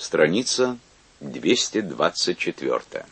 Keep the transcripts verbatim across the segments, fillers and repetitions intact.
Страница двести двадцать четыре.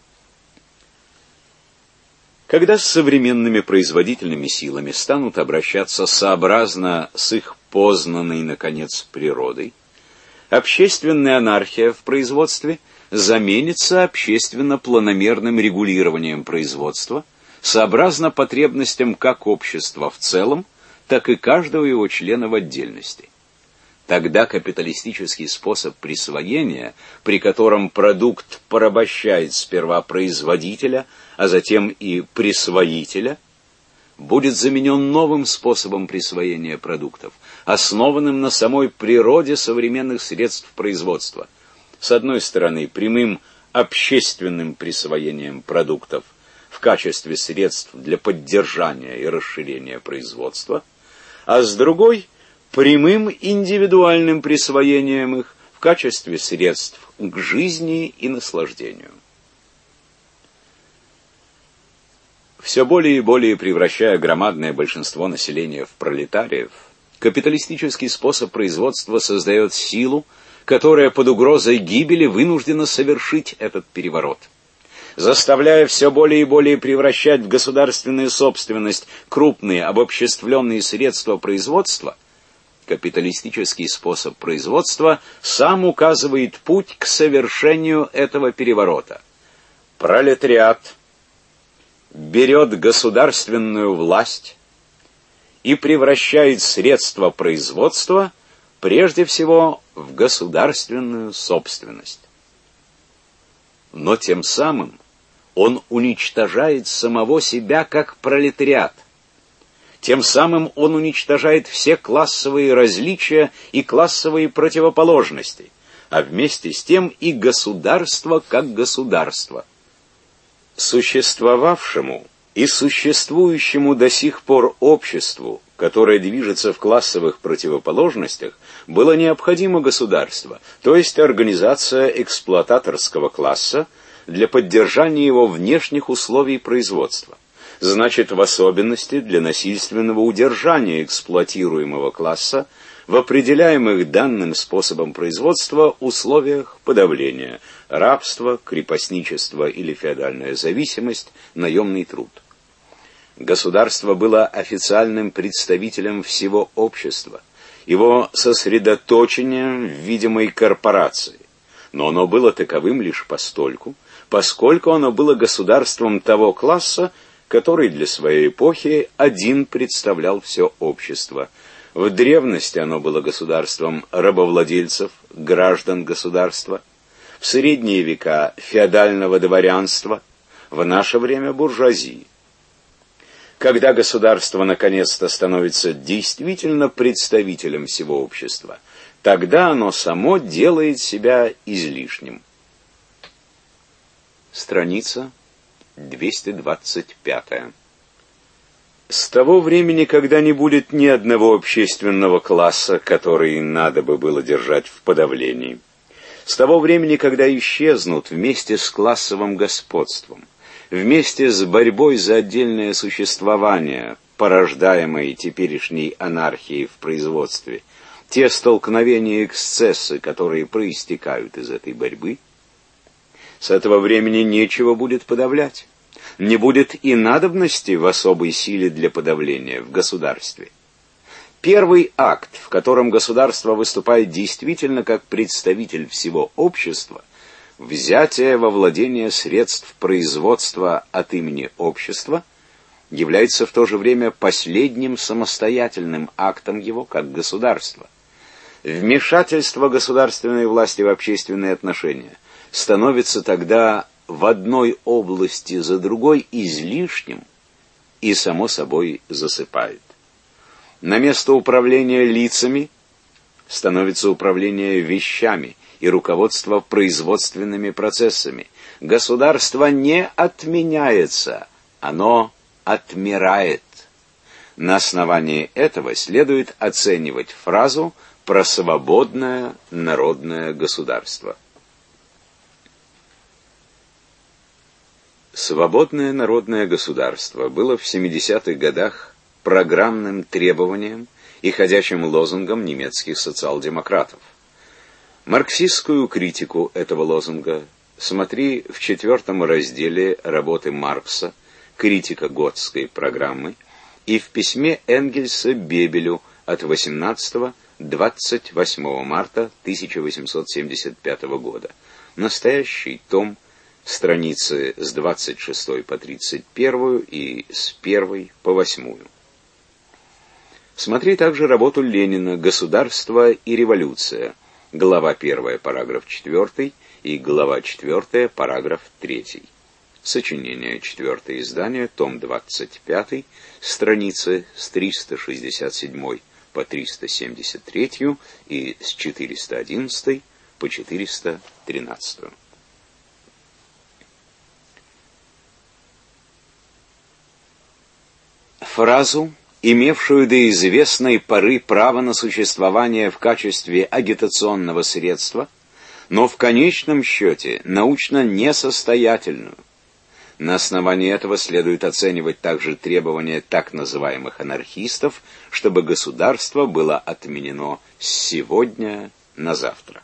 Когда с современными производительными силами станут обращаться сообразно с их познанной, наконец, природой, общественная анархия в производстве заменится общественно-планомерным регулированием производства, сообразно потребностям как общества в целом, так и каждого его члена в отдельности. Тогда капиталистический способ присвоения, при котором продукт порабощает сперва производителя, а затем и присвоителя, будет заменен новым способом присвоения продуктов, основанным на самой природе современных средств производства. С одной стороны, прямым общественным присвоением продуктов в качестве средств для поддержания и расширения производства, а с другой – прямым индивидуальным присвоением их в качестве средств к жизни и наслаждению. Все более и более превращая громадное большинство населения в пролетариев, капиталистический способ производства создает силу, которая под угрозой гибели вынуждена совершить этот переворот. Заставляя все более и более превращать в государственную собственность крупные обобществленные средства производства, капиталистический способ производства сам указывает путь к совершению этого переворота. Пролетариат берет государственную власть и превращает средства производства прежде всего в государственную собственность. Но тем самым он уничтожает самого себя как пролетариат. Тем самым он уничтожает все классовые различия и классовые противоположности, а вместе с тем и государство как государство. Существовавшему и существующему до сих пор обществу, которое движется в классовых противоположностях, было необходимо государство, то есть организация эксплуататорского класса для поддержания его внешних условий производства. Значит, в особенности для насильственного удержания эксплуатируемого класса в определяемых данным способом производства условиях подавления – рабство, крепостничество или феодальная зависимость, наемный труд. Государство было официальным представителем всего общества, его сосредоточением в видимой корпорации, но оно было таковым лишь постольку, поскольку оно было государством того класса, который для своей эпохи один представлял все общество. В древности оно было государством рабовладельцев, граждан государства, в средние века феодального дворянства, в наше время буржуазии. Когда государство наконец-то становится действительно представителем всего общества, тогда оно само делает себя излишним. Страница двести двадцать пять. С того времени, когда не будет ни одного общественного класса, который надо бы было держать в подавлении, с того времени, когда исчезнут вместе с классовым господством, вместе с борьбой за отдельное существование, порождаемой теперешней анархией в производстве, те столкновения и эксцессы, которые проистекают из этой борьбы, с этого времени нечего будет подавлять. Не будет и надобности в особой силе для подавления в государстве. Первый акт, в котором государство выступает действительно как представитель всего общества, взятие во владение средств производства от имени общества, является в то же время последним самостоятельным актом его как государства. Вмешательство государственной власти в общественные отношения становится тогда в одной области за другой излишним и, само собой, засыпает. На место управления лицами становится управление вещами и руководство производственными процессами. Государство не отменяется, оно отмирает. На основании этого следует оценивать фразу про свободное народное государство. Свободное народное государство было в семидесятых годах программным требованием и ходячим лозунгом немецких социал-демократов. Марксистскую критику этого лозунга смотри в четвертом разделе работы Маркса «Критика Готской программы» и в письме Энгельса Бебелю от восемнадцатого — двадцать восьмого марта тысяча восемьсот семьдесят пятого года. Настоящий том, страницы с двадцать шестой по тридцать первую и с первой по восьмую. Смотри также работу Ленина «Государство и революция», глава первая, параграф четвёртый и глава четвёртая, параграф третий. Сочинение, четвёртое издание, том двадцать пятый, страницы с триста шестьдесят седьмой по триста семьдесят третью и с четыреста одиннадцатой по четыреста тринадцатую. Фразу, имевшую до известной поры право на существование в качестве агитационного средства, но в конечном счете научно несостоятельную. На основании этого следует оценивать также требования так называемых анархистов, чтобы государство было отменено с сегодня на завтра.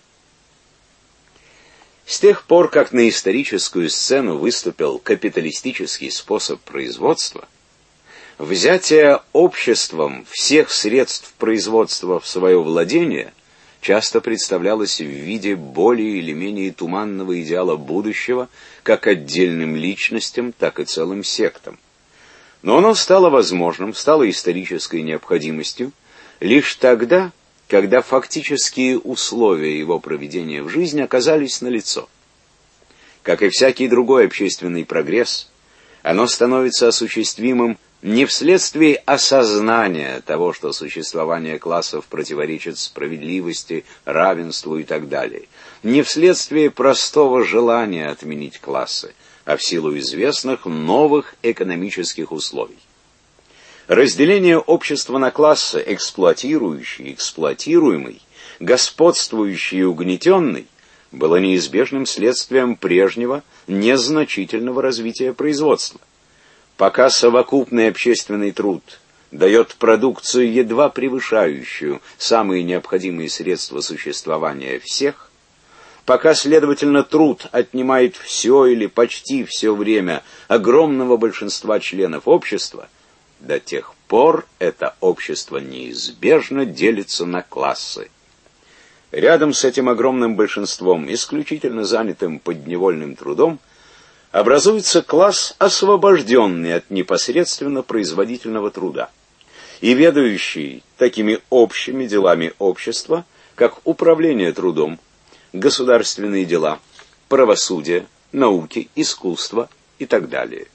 С тех пор, как на историческую сцену выступил капиталистический способ производства, взятие обществом всех средств производства в свое владение часто представлялось в виде более или менее туманного идеала будущего как отдельным личностям, так и целым сектам. Но оно стало возможным, стало исторической необходимостью лишь тогда, когда фактические условия его проведения в жизнь оказались налицо. Как и всякий другой общественный прогресс, оно становится осуществимым не вследствие осознания того, что существование классов противоречит справедливости, равенству и так далее, не вследствие простого желания отменить классы, а в силу известных новых экономических условий. Разделение общества на классы, эксплуатирующий и эксплуатируемый, господствующий и угнетенный, было неизбежным следствием прежнего незначительного развития производства. Пока совокупный общественный труд дает продукцию, едва превышающую самые необходимые средства существования всех, пока, следовательно, труд отнимает все или почти все время огромного большинства членов общества, до тех пор это общество неизбежно делится на классы. Рядом с этим огромным большинством, исключительно занятым подневольным трудом, образуется класс, освобожденный от непосредственно производительного труда и ведающий такими общими делами общества, как управление трудом, государственные дела, правосудие, науки, искусство и так далее.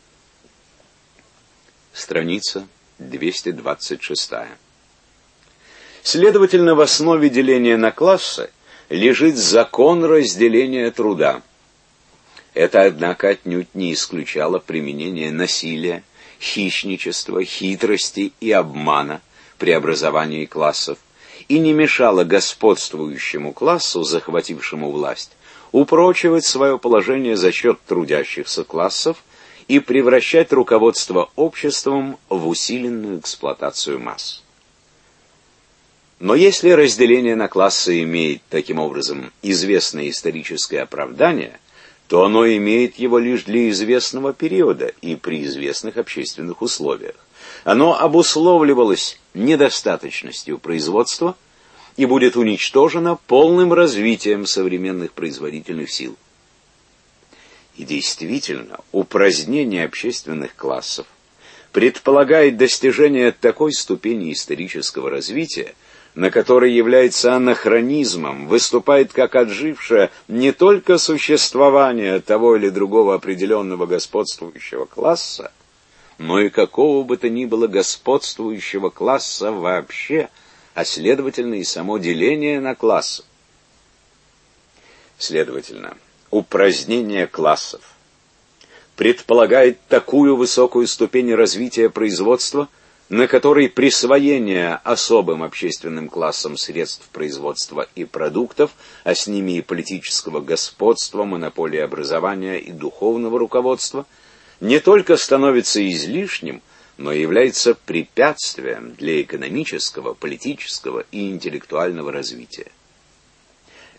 Страница двести двадцать шестая. Следовательно, в основе деления на классы лежит закон разделения труда. Это, однако, отнюдь не исключало применение насилия, хищничества, хитрости и обмана при образовании классов и не мешало господствующему классу, захватившему власть, упрочивать свое положение за счет трудящихся классов и превращать руководство обществом в усиленную эксплуатацию масс. Но если разделение на классы имеет, таким образом, известное историческое оправдание, то оно имеет его лишь для известного периода и при известных общественных условиях. Оно обусловливалось недостаточностью производства и будет уничтожено полным развитием современных производительных сил. И действительно, упразднение общественных классов предполагает достижение такой ступени исторического развития, на который является анахронизмом, выступает как отжившее не только существование того или другого определенного господствующего класса, но и какого бы то ни было господствующего класса вообще, а следовательно и само деление на классы. Следовательно, упразднение классов предполагает такую высокую ступень развития производства, на которой присвоение особым общественным классам средств производства и продуктов, а с ними и политического господства, монополии образования и духовного руководства, не только становится излишним, но и является препятствием для экономического, политического и интеллектуального развития.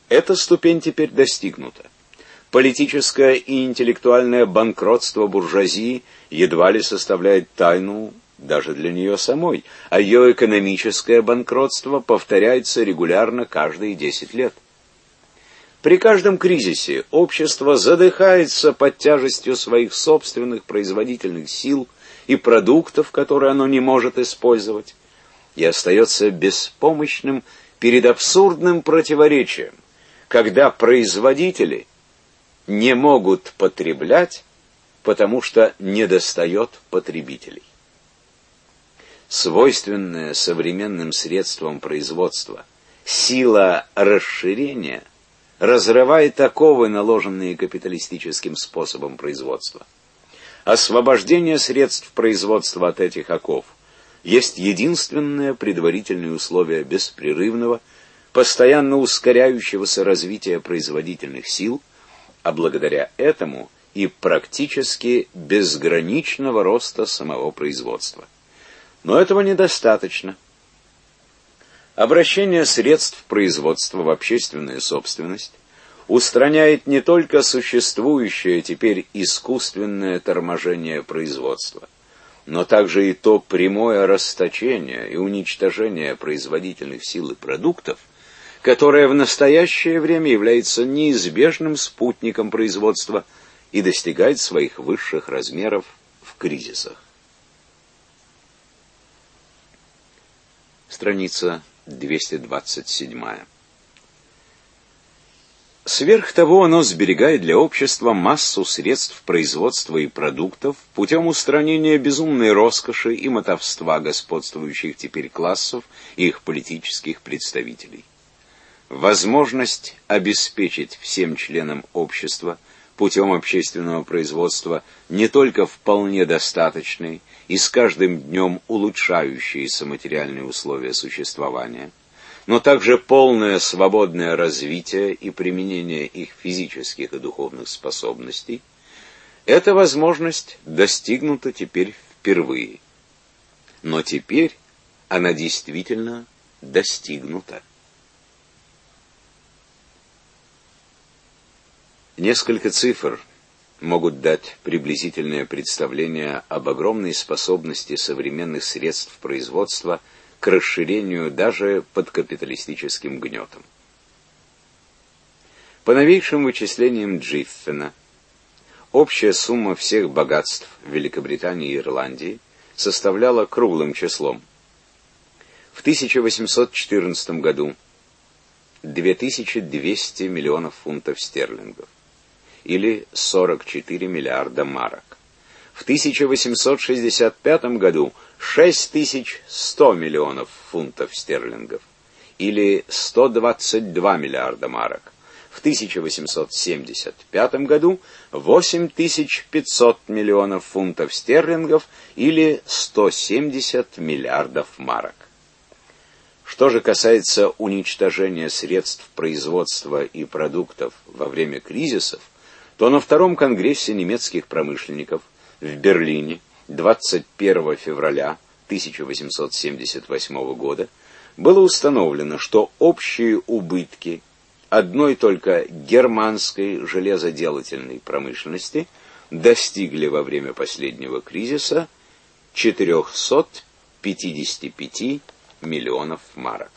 Эта ступень теперь достигнута. Политическое и интеллектуальное банкротство буржуазии едва ли составляет тайну даже для нее самой, а ее экономическое банкротство повторяется регулярно каждые десять лет. При каждом кризисе общество задыхается под тяжестью своих собственных производительных сил и продуктов, которые оно не может использовать, и остается беспомощным перед абсурдным противоречием, когда производители не могут потреблять, потому что недостает потребителей. Свойственная современным средствам производства сила расширения разрывает оковы, наложенные капиталистическим способом производства. Освобождение средств производства от этих оков есть единственное предварительное условие беспрерывного, постоянно ускоряющегося развития производительных сил, а благодаря этому и практически безграничного роста самого производства. Но этого недостаточно. Обращение средств производства в общественную собственность устраняет не только существующее теперь искусственное торможение производства, но также и то прямое расточение и уничтожение производительных сил и продуктов, которое в настоящее время является неизбежным спутником производства и достигает своих высших размеров в кризисах. Страница двести двадцать семь. Сверх того, оно сберегает для общества массу средств производства и продуктов путем устранения безумной роскоши и мотовства господствующих теперь классов и их политических представителей. Возможность обеспечить всем членам общества путем общественного производства не только вполне достаточные и с каждым днем улучшающиеся материальные условия существования, но также полное свободное развитие и применение их физических и духовных способностей, эта возможность достигнута теперь впервые. Но теперь она действительно достигнута. Несколько цифр могут дать приблизительное представление об огромной способности современных средств производства к расширению даже под капиталистическим гнетом. По новейшим вычислениям Джиффена, общая сумма всех богатств Великобритании и Ирландии составляла круглым числом в тысяча восемьсот четырнадцатом году две тысячи двести миллионов фунтов стерлингов, или сорок четыре миллиарда марок. В тысяча восемьсот шестьдесят пятом году шесть тысяч сто миллионов фунтов стерлингов, или сто двадцать два миллиарда марок. В тысяча восемьсот семьдесят пятом году восемь тысяч пятьсот миллионов фунтов стерлингов, или сто семьдесят миллиардов марок. Что же касается уничтожения средств производства и продуктов во время кризисов, то на втором конгрессе немецких промышленников в Берлине двадцать первого февраля тысяча восемьсот семьдесят восьмого года было установлено, что общие убытки одной только германской железоделательной промышленности достигли во время последнего кризиса четырехсот пятидесяти пяти миллионов марок.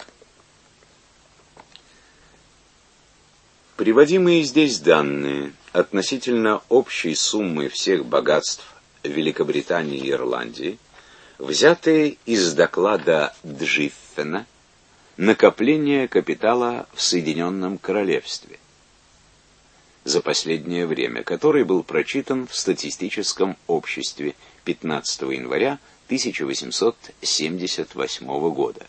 Приводимые здесь данные относительно общей суммы всех богатств Великобритании и Ирландии, взятые из доклада Джиффена «Накопление капитала в Соединенном Королевстве» за последнее время, который был прочитан в Статистическом обществе пятнадцатого января тысяча восемьсот семьдесят восьмого года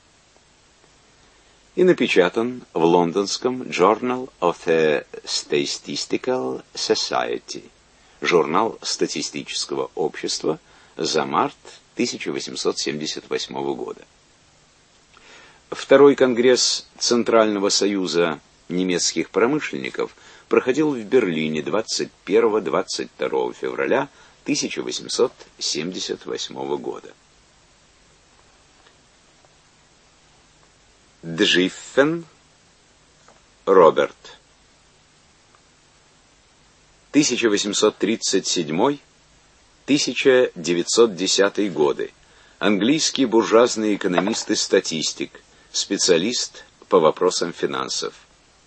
и напечатан в лондонском Journal of the Statistical Society, журнал статистического общества, за март тысяча восемьсот семьдесят восьмого года. Второй конгресс Центрального союза немецких промышленников проходил в Берлине двадцать первого — двадцать второго февраля тысяча восемьсот семьдесят восьмого года. Джиффен Роберт. тысяча восемьсот тридцать седьмой — тысяча девятьсот десятый годы. Английский буржуазный экономист и статистик, специалист по вопросам финансов.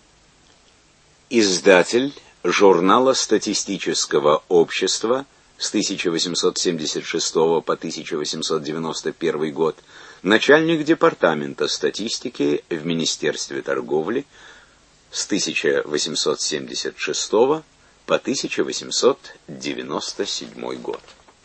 Издатель журнала Статистического общества с тысяча восемьсот семьдесят шестого по тысяча восемьсот девяносто первый год, начальник департамента статистики в Министерстве торговли с тысяча восемьсот семьдесят шестого по тысяча восемьсот девяносто седьмой год.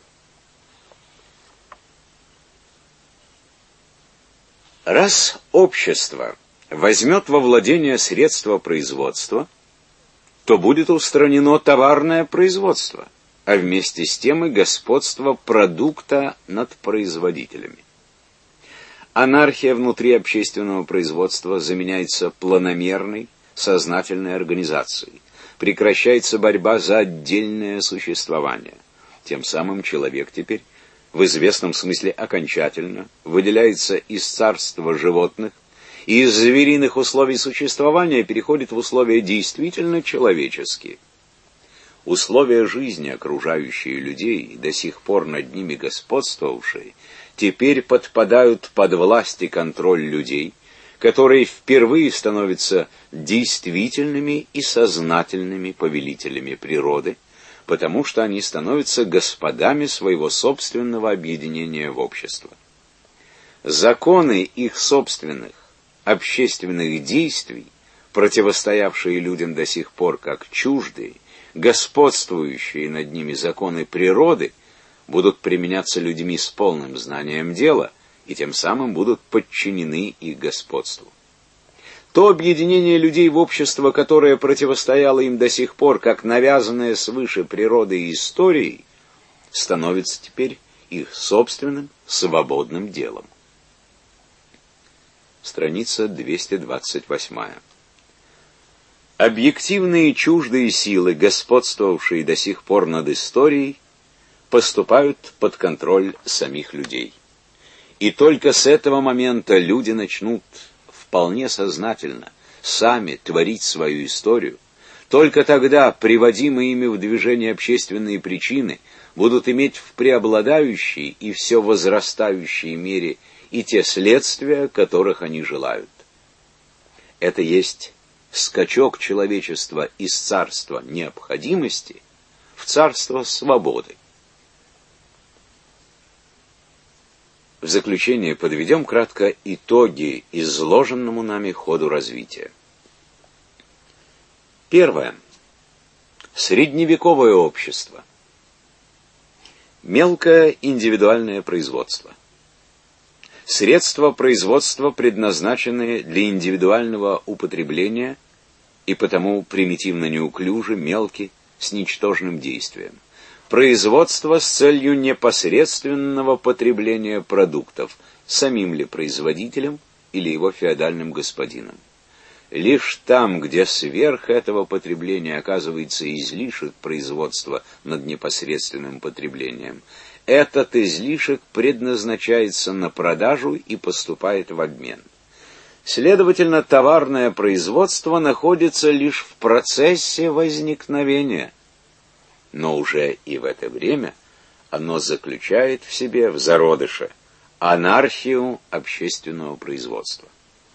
Раз общество возьмет во владение средства производства, то будет устранено товарное производство, а вместе с тем и господство продукта над производителями. Анархия внутри общественного производства заменяется планомерной, сознательной организацией. Прекращается борьба за отдельное существование. Тем самым человек теперь, в известном смысле окончательно, выделяется из царства животных и из звериных условий существования переходит в условия действительно человеческие. Условия жизни, окружающие людей, до сих пор над ними господствовавшие, теперь подпадают под власть и контроль людей, которые впервые становятся действительными и сознательными повелителями природы, потому что они становятся господами своего собственного объединения в общество. Законы их собственных общественных действий, противостоявшие людям до сих пор как чуждые, господствующие над ними законы природы, будут применяться людьми с полным знанием дела и тем самым будут подчинены их господству. То объединение людей в общество, которое противостояло им до сих пор, как навязанное свыше природой и историей, становится теперь их собственным свободным делом. Страница двести двадцать восемь. Объективные чуждые силы, господствовавшие до сих пор над историей, поступают под контроль самих людей. И только с этого момента люди начнут вполне сознательно сами творить свою историю. Только тогда приводимые ими в движение общественные причины будут иметь в преобладающей и все возрастающей мере и те следствия, которых они желают. Это есть скачок человечества из царства необходимости в царство свободы. В заключение подведем кратко итоги изложенному нами ходу развития. Первое. Средневековое общество. Мелкое индивидуальное производство. Средства производства, предназначенные для индивидуального употребления и потому примитивно неуклюжи, мелки, с ничтожным действием. Производство с целью непосредственного потребления продуктов, самим ли производителем или его феодальным господином. Лишь там, где сверх этого потребления оказывается излишек производства над непосредственным потреблением, этот излишек предназначается на продажу и поступает в обмен. Следовательно, товарное производство находится лишь в процессе возникновения, но уже и в это время оно заключает в себе в зародыше анархию общественного производства.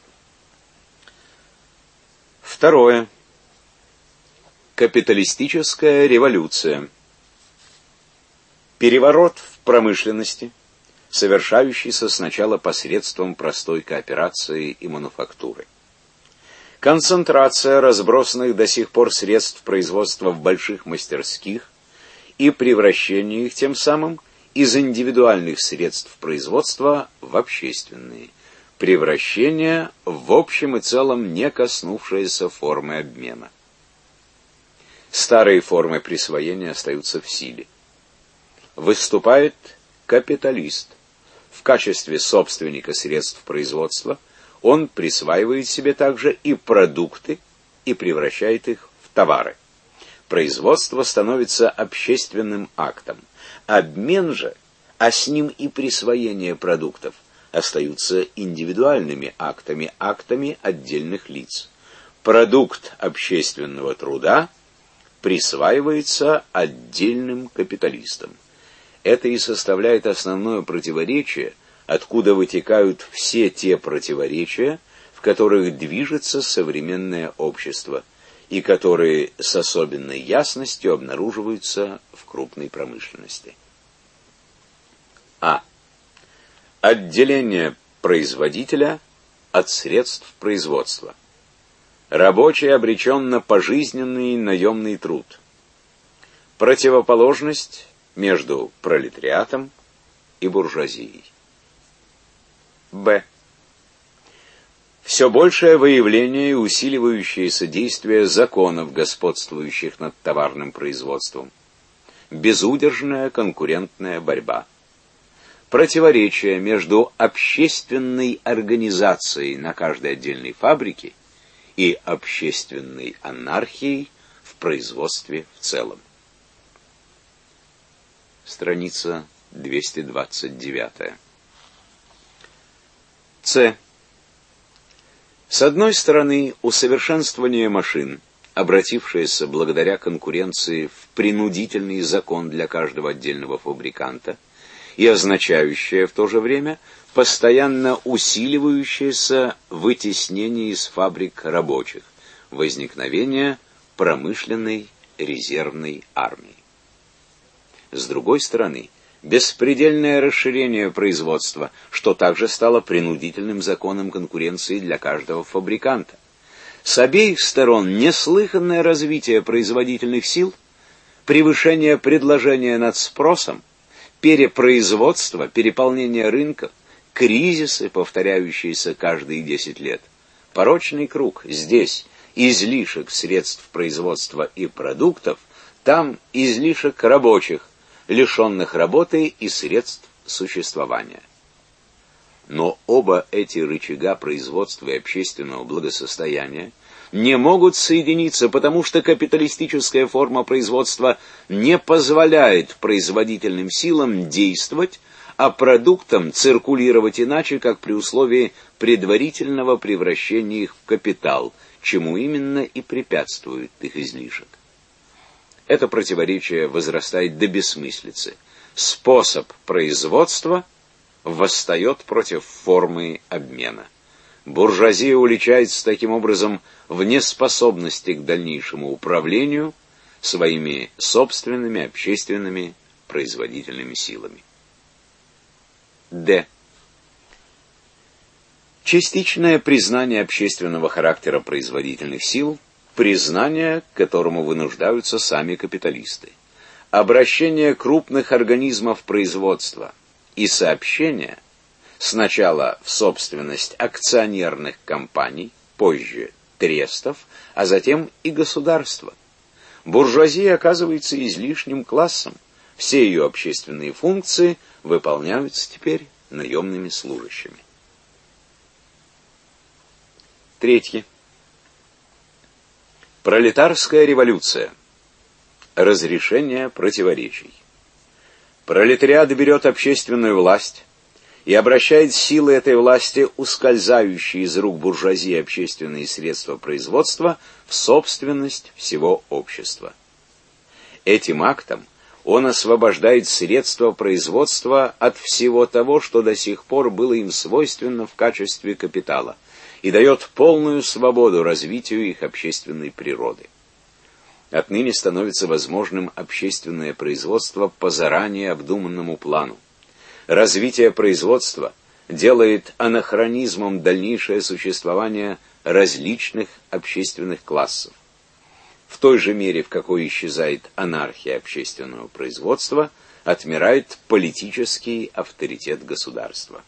Второе. Капиталистическая революция. Переворот в промышленности, совершающийся сначала посредством простой кооперации и мануфактуры. Концентрация разбросанных до сих пор средств производства в больших мастерских и превращение их тем самым из индивидуальных средств производства в общественные. Превращение в общем и целом не коснувшиеся формы обмена. Старые формы присвоения остаются в силе. Выступает капиталист. В качестве собственника средств производства он присваивает себе также и продукты и превращает их в товары. Производство становится общественным актом. Обмен же, а с ним и присвоение продуктов, остаются индивидуальными актами, актами отдельных лиц. продукт общественного труда присваивается отдельным капиталистам. Это и составляет основное противоречие, откуда вытекают все те противоречия, в которых движется современное общество, и которые с особенной ясностью обнаруживаются в крупной промышленности. А. Отделение производителя от средств производства. Рабочий обречен на пожизненный наемный труд. Противоположность между пролетариатом и буржуазией. Б. Все большее выявление и усиливающееся действие законов, господствующих над товарным производством. Безудержная конкурентная борьба. Противоречие между общественной организацией на каждой отдельной фабрике и общественной анархией в производстве в целом. Страница двести двадцать девять. С. С одной стороны, усовершенствование машин, обратившееся благодаря конкуренции в принудительный закон для каждого отдельного фабриканта, и означающее в то же время постоянно усиливающееся вытеснение из фабрик рабочих, возникновение промышленной резервной армии. С другой стороны, беспредельное расширение производства, что также стало принудительным законом конкуренции для каждого фабриканта. С обеих сторон неслыханное развитие производительных сил, превышение предложения над спросом, перепроизводство, переполнение рынков, кризисы, повторяющиеся каждые десять лет. Порочный круг. Здесь излишек средств производства и продуктов, там излишек рабочих, лишенных работы и средств существования. Но оба эти рычага производства и общественного благосостояния не могут соединиться, потому что капиталистическая форма производства не позволяет производительным силам действовать, а продуктам циркулировать иначе, как при условии предварительного превращения их в капитал, чему именно и препятствует их излишек. Это противоречие возрастает до бессмыслицы. Способ производства восстает против формы обмена. Буржуазия уличается таким образом в неспособности к дальнейшему управлению своими собственными общественными производительными силами. Д. Частичное признание общественного характера производительных сил, признание, к которому вынуждаются сами капиталисты, обращение крупных организмов производства и сообщение сначала в собственность акционерных компаний, позже трестов, а затем и государства. Буржуазия оказывается излишним классом. Все ее общественные функции выполняются теперь наемными служащими. Третье. Пролетарская революция. Разрешение противоречий. Пролетариат берет общественную власть и обращает силы этой власти, ускользающие из рук буржуазии общественные средства производства, в собственность всего общества. Этим актом он освобождает средства производства от всего того, что до сих пор было им свойственно в качестве капитала, и дает полную свободу развитию их общественной природы. Отныне становится возможным общественное производство по заранее обдуманному плану. Развитие производства делает анахронизмом дальнейшее существование различных общественных классов. В той же мере, в какой исчезает анархия общественного производства, отмирает политический авторитет государства.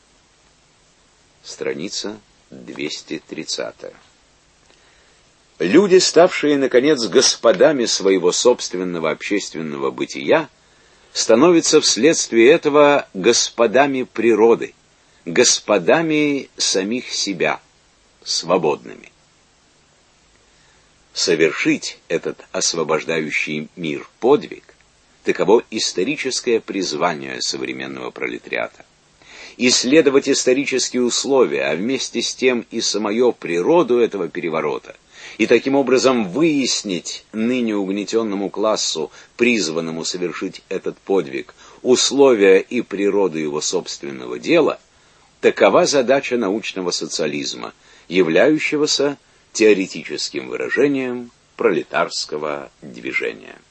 Страница двести тридцать. Люди, ставшие, наконец, господами своего собственного общественного бытия, становятся вследствие этого господами природы, господами самих себя, свободными. Совершить этот освобождающий мир подвиг – таково историческое призвание современного пролетариата. Исследовать исторические условия, а вместе с тем и самую природу этого переворота, и таким образом выяснить ныне угнетенному классу, призванному совершить этот подвиг, условия и природу его собственного дела, такова задача научного социализма, являющегося теоретическим выражением пролетарского движения.